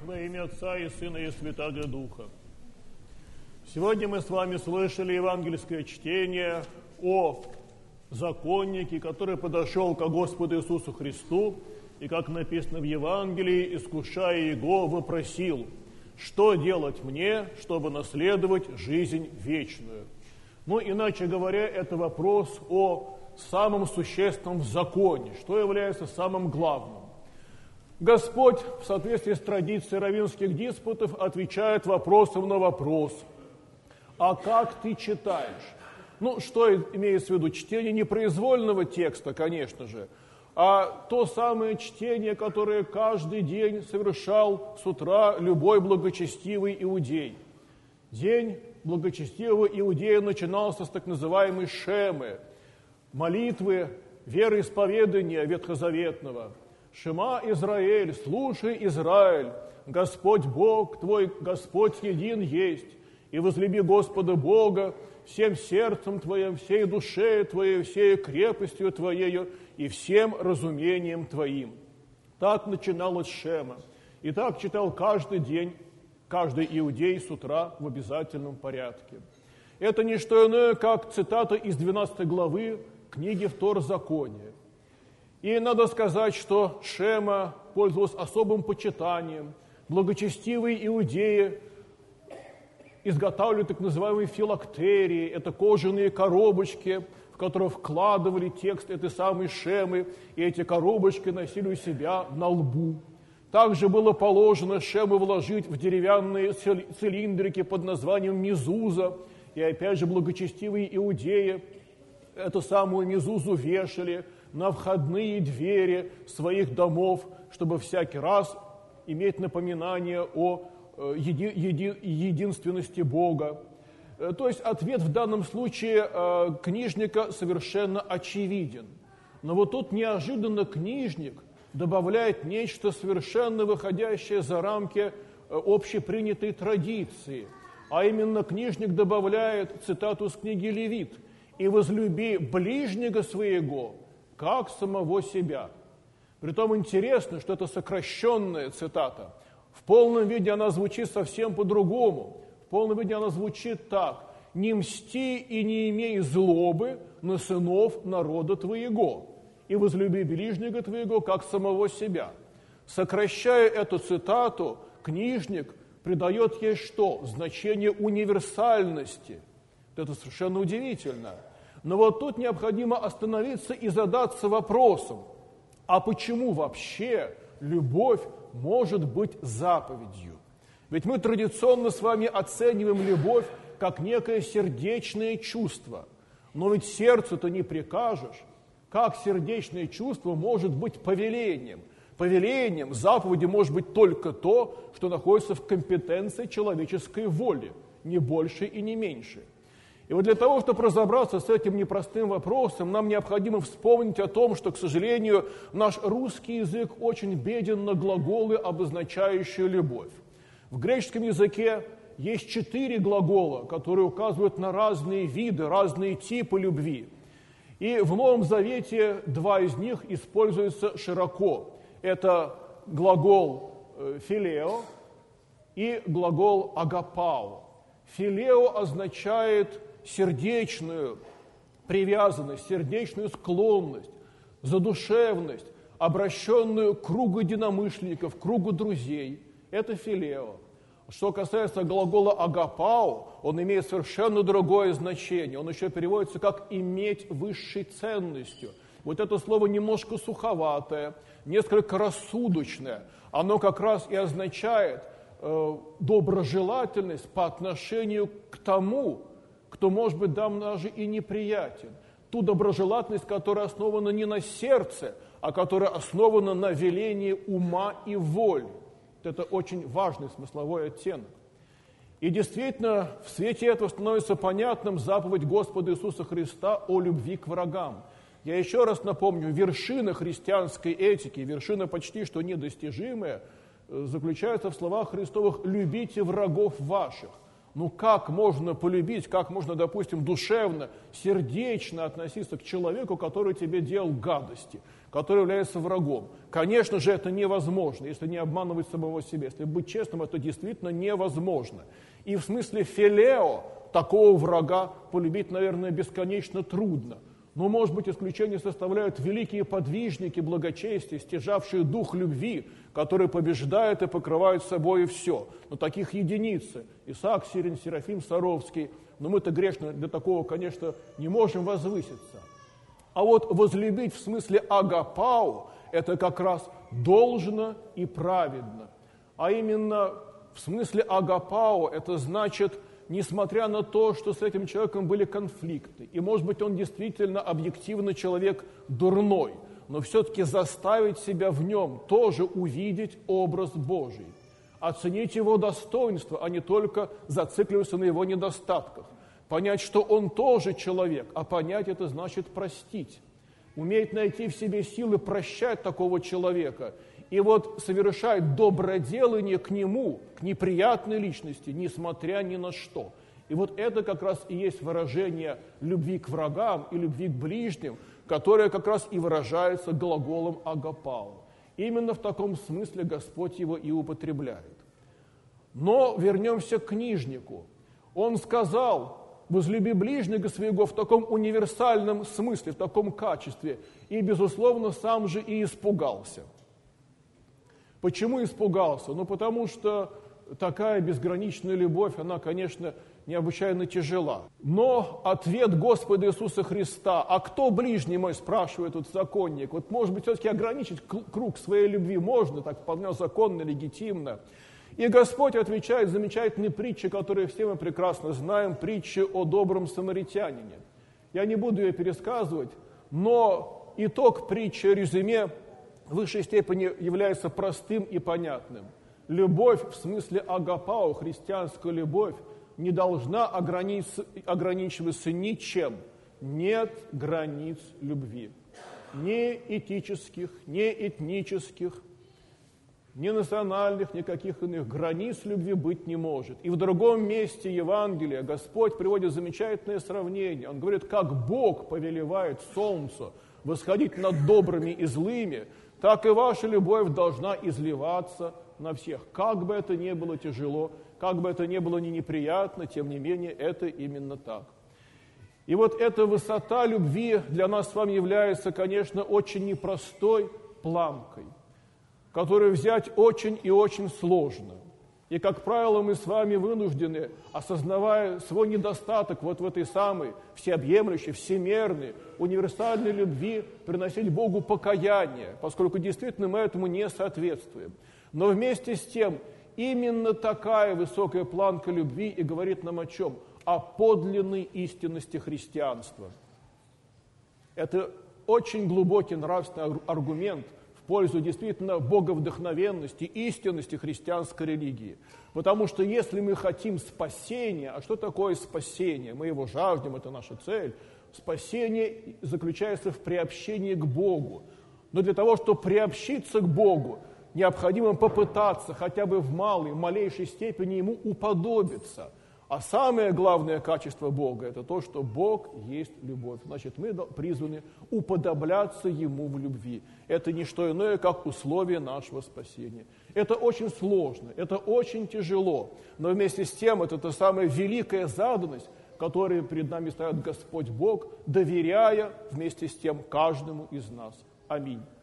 Во имя Отца и Сына и Святаго Духа. Сегодня мы с вами слышали евангельское чтение о законнике, который подошел к Господу Иисусу Христу и, как написано в Евангелии, искушая Его, вопросил: что делать мне, чтобы наследовать жизнь вечную? Ну, иначе говоря, это вопрос о самом существенном в законе, что является самым главным. Господь, в соответствии с традицией раввинских диспутов, отвечает вопросом на вопрос: а как ты читаешь? Ну, что имеется в виду? Чтение непроизвольного текста, конечно же, а то самое чтение, которое каждый день совершал с утра любой благочестивый иудей. День благочестивого иудея начинался с так называемой шемы, молитвы вероисповедания ветхозаветного. «Шема Израиль, слушай, Израиль, Господь Бог твой, Господь един есть, и возлюби Господа Бога всем сердцем твоим, всей душею твоей, всей крепостью твоею и всем разумением твоим». Так начиналась шема. И так читал каждый день каждый иудей с утра в обязательном порядке. Это не что иное, как цитата из 12 главы книги Второзакония. И надо сказать, что шема пользовалась особым почитанием. Благочестивые иудеи изготавливали так называемые филактерии, это кожаные коробочки, в которые вкладывали текст этой самой шемы, и эти коробочки носили у себя на лбу. Также было положено шему вложить в деревянные цилиндрики под названием мезуза, и опять же благочестивые иудеи эту самую мезузу вешали на входные двери своих домов, чтобы всякий раз иметь напоминание о единственности Бога. То есть ответ в данном случае книжника совершенно очевиден. Но вот тут неожиданно книжник добавляет нечто совершенно выходящее за рамки общепринятой традиции. А именно книжник добавляет цитату с книги Левит: «И возлюби ближнего своего, как самого себя». Притом интересно, что это сокращенная цитата. В полном виде она звучит совсем по-другому. В полном виде она звучит так: «Не мсти и не имей злобы на сынов народа твоего, и возлюби ближнего твоего, как самого себя». Сокращая эту цитату, книжник придает ей что? Значение универсальности. Это совершенно удивительно. Но вот тут необходимо остановиться и задаться вопросом: а почему вообще любовь может быть заповедью? Ведь мы традиционно с вами оцениваем любовь как некое сердечное чувство. Но ведь сердцу-то не прикажешь. Как сердечное чувство может быть повелением? Повелением, заповедью может быть только то, что находится в компетенции человеческой воли, не больше и не меньше. И вот для того, чтобы разобраться с этим непростым вопросом, нам необходимо вспомнить о том, что, к сожалению, наш русский язык очень беден на глаголы, обозначающие любовь. В греческом языке есть 4 глагола, которые указывают на разные виды, разные типы любви. И в Новом Завете 2 из них используются широко. Это глагол «филео» и глагол «агапао». «Филео» означает сердечную привязанность, сердечную склонность, задушевность, обращенную к кругу единомышленников, к кругу друзей. Это «филео». Что касается глагола «агапао», он имеет совершенно другое значение. Он еще переводится как «иметь высшей ценностью». Вот это слово немножко суховатое, несколько рассудочное. Оно как раз и означает доброжелательность по отношению к тому, кто, может быть, нам даже и неприятен. Ту доброжелательность, которая основана не на сердце, а которая основана на велении ума и воли. Это очень важный смысловой оттенок. И действительно, в свете этого становится понятным заповедь Господа Иисуса Христа о любви к врагам. Я еще раз напомню, вершина христианской этики, вершина почти что недостижимая, заключается в словах Христовых: «любите врагов ваших». Ну как можно полюбить, как можно, допустим, душевно, сердечно относиться к человеку, который тебе делал гадости, который является врагом? Конечно же, это невозможно, если не обманывать самого себя. Если быть честным, это действительно невозможно. И в смысле филео такого врага полюбить, наверное, бесконечно трудно. Но, может быть, исключение составляют великие подвижники благочестия, стяжавшие дух любви, который побеждает и покрывает собой все. Но таких единицы. Исаак Сирин, Серафим Саровский. Но мы-то грешно для такого, конечно, не можем возвыситься. А вот возлюбить в смысле агапау, это как раз должно и праведно. А именно в смысле агапау, это значит, несмотря на то, что с этим человеком были конфликты, и, может быть, он действительно объективно человек дурной, но все-таки заставить себя в нем тоже увидеть образ Божий, оценить его достоинство, а не только зацикливаться на его недостатках, понять, что он тоже человек, а понять это значит простить, уметь найти в себе силы прощать такого человека, и вот совершать доброделание к нему, к неприятной личности, несмотря ни на что. И вот это как раз и есть выражение любви к врагам и любви к ближним, которое как раз и выражается глаголом агапау. Именно в таком смысле Господь его и употребляет. Но вернемся к книжнику. Он сказал: возлюби ближнего своего в таком универсальном смысле, в таком качестве, и, безусловно, сам же и испугался. Почему испугался? Ну, потому что такая безграничная любовь, она, конечно, необычайно тяжела. Но ответ Господа Иисуса Христа: «А кто ближний мой?» – спрашивает тут законник. Вот, может быть, все-таки ограничить круг своей любви можно, так вполне законно, легитимно. И Господь отвечает замечательной притчей, которую все мы прекрасно знаем, притчи о добром самаритянине. Я не буду ее пересказывать, но итог притчи, резюме, в высшей степени является простым и понятным. Любовь в смысле агапау, христианская любовь, не должна ограничиваться ничем. Нет границ любви. Ни этических, ни этнических, ни национальных, никаких иных границ любви быть не может. И в другом месте Евангелия Господь приводит замечательное сравнение. Он говорит, как Бог повелевает солнцу восходить над добрыми и злыми, так и ваша любовь должна изливаться на всех. Как бы это ни было тяжело, как бы это ни было неприятно, тем не менее, это именно так. И вот эта высота любви для нас с вами является, конечно, очень непростой планкой, которую взять очень и очень сложно. И, как правило, мы с вами вынуждены, осознавая свой недостаток вот в этой самой всеобъемлющей, всемерной, универсальной любви, приносить Богу покаяние, поскольку действительно мы этому не соответствуем. Но вместе с тем, именно такая высокая планка любви и говорит нам о чем? О подлинной истинности христианства. Это очень глубокий нравственный аргумент в пользу действительно боговдохновенности, истинности христианской религии. Потому что если мы хотим спасения, а что такое спасение? Мы его жаждем, это наша цель. Спасение заключается в приобщении к Богу. Но для того, чтобы приобщиться к Богу, необходимо попытаться хотя бы в малейшей степени Ему уподобиться. А самое главное качество Бога – это то, что Бог есть любовь. Значит, мы призваны уподобляться Ему в любви. Это не что иное, как условие нашего спасения. Это очень сложно, это очень тяжело, но вместе с тем это та самая великая заданность, которую перед нами ставит Господь Бог, доверяя вместе с тем каждому из нас. Аминь.